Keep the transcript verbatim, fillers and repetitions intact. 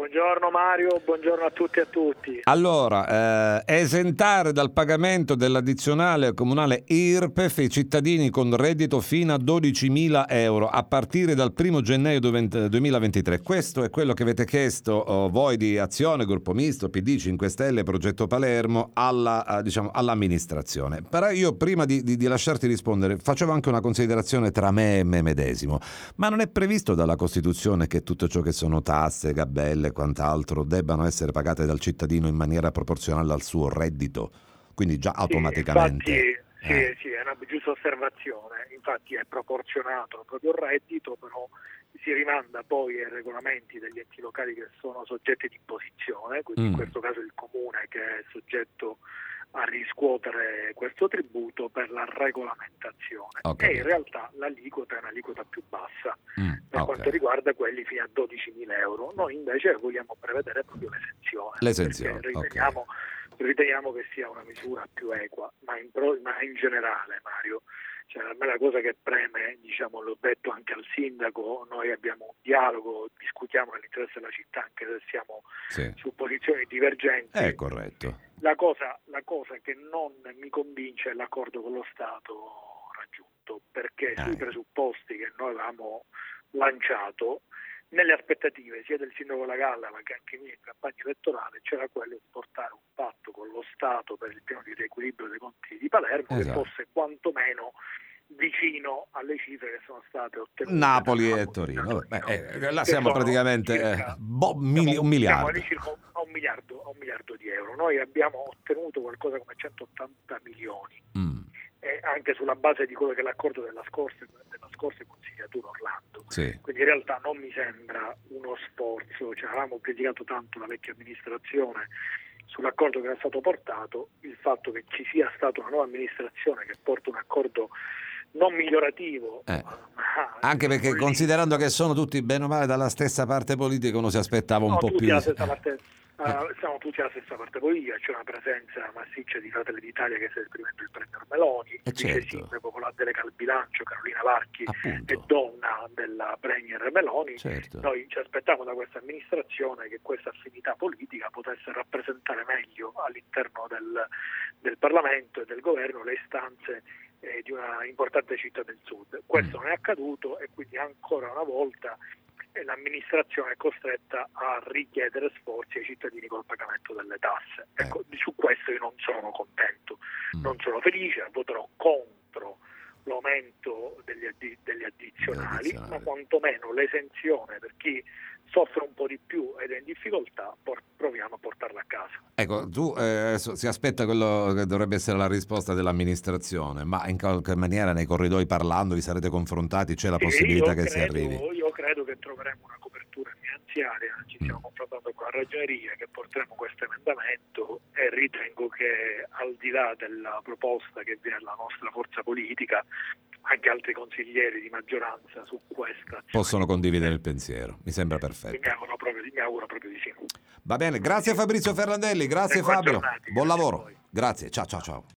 Buongiorno Mario, buongiorno a tutti e a tutti. Allora, eh, esentare dal pagamento dell'addizionale comunale I R P E F i cittadini con reddito fino a dodicimila euro a partire dal primo gennaio duemilaventitré. Questo è quello che avete chiesto oh, voi di Azione, Gruppo Misto, P D, cinque Stelle, Progetto Palermo alla, eh, diciamo, all'amministrazione. Però io prima di, di, di lasciarti rispondere facevo anche una considerazione tra me e me medesimo. Ma non è previsto dalla Costituzione che tutto ciò che sono tasse, gabelle e quant'altro debbano essere pagate dal cittadino in maniera proporzionale al suo reddito? Quindi già automaticamente... Sì, infatti, sì, eh. sì, è una giusta osservazione. Infatti è proporzionato al proprio reddito, però si rimanda poi ai regolamenti degli enti locali che sono soggetti di imposizione, quindi Mm. in questo caso il comune che è soggetto a riscuotere questo tributo per la regolamentazione. Ho E capito. in realtà l'aliquota è un'aliquota più bassa Mm, per ok. quanto riguarda quelli fino a dodicimila euro. Noi invece vogliamo prevedere proprio l'esenzione, L'esenzione, perché riteniamo, riteniamo che sia una misura più equa, ma in, pro, ma in generale, Mario, cioè, a me la cosa che preme, diciamo, l'ho detto anche al sindaco, noi abbiamo un dialogo, discutiamo nell'interesse della città anche se siamo Sì. su posizioni divergenti. È corretto. La cosa, la cosa che non mi convince è l'accordo con lo Stato raggiunto, perché Ah. sui presupposti che noi avevamo lanciato, nelle aspettative sia del sindaco Lagalla ma che anche mia in campagna elettorale, c'era quello di portare un patto con lo Stato per il piano di riequilibrio dei conti di Palermo Esatto. che fosse quantomeno vicino alle cifre che sono state ottenute Napoli da- e Torino. da Vabbè, Torino, eh, là che siamo sono praticamente circa- eh, boh, siamo- mili- un siamo miliardo. lì circa a un miliardo, a un miliardo di euro. Noi abbiamo ottenuto qualcosa come centottanta milioni, Mm. eh, anche sulla base di quello che è l'accordo della scorsa, della scorsa consigliatura Orlando. Sì. Quindi in realtà non mi sembra uno sforzo, cioè, avevamo criticato tanto la vecchia amministrazione sull'accordo che era stato portato, il fatto che ci sia stata una nuova amministrazione che porta un accordo non migliorativo, Eh. ma Anche perché non considerando che sono tutti bene o male dalla stessa parte politica, uno si aspettava un No, po' tutti più alla di... stessa parte, eh, siamo tutti alla stessa parte politica, c'è una presenza massiccia di Fratelli d'Italia che sta esprimendo il premier Meloni, il Eh, vice certo. sindaco con la delega al bilancio Carolina Varchi Appunto. è donna della premier Meloni. Certo. Noi ci aspettiamo da questa amministrazione che questa affinità politica potesse rappresentare meglio all'interno del, del Parlamento e del governo le istanze eh, di una importante città del sud. Questo Mm. non è accaduto e quindi ancora una volta eh, l'amministrazione è costretta a richiedere sforzi ai cittadini col pagamento delle tasse. Ecco, su questo io non sono contento, Mm. non sono felice, voterò contro l'aumento degli, addi- degli addizionali, addizionali. ma quantomeno l'esenzione per chi soffre un po' di più ed è in difficoltà, por- proviamo a portarla a casa. Ecco, tu eh, adesso si aspetta quello che dovrebbe essere la risposta dell'amministrazione, ma in qualche maniera nei corridoi parlando vi sarete confrontati, c'è la Sì, possibilità io che si credo- arrivi? Io credo che troveremo una copertura finanziaria, ci stiamo Mm. confrontando con la ragioneria, che porteremo questo emendamento e ritengo che al di là della proposta che viene dalla nostra forza politica, anche altri consiglieri di maggioranza su questa Possono condividere il pensiero, mi sembra mi perfetto. auguro proprio, di- mi auguro proprio di sì. Va bene, grazie Fabrizio Ferrandelli, grazie E buona Fabio, giornata, buon grazie a lavoro, voi. grazie, ciao ciao ciao.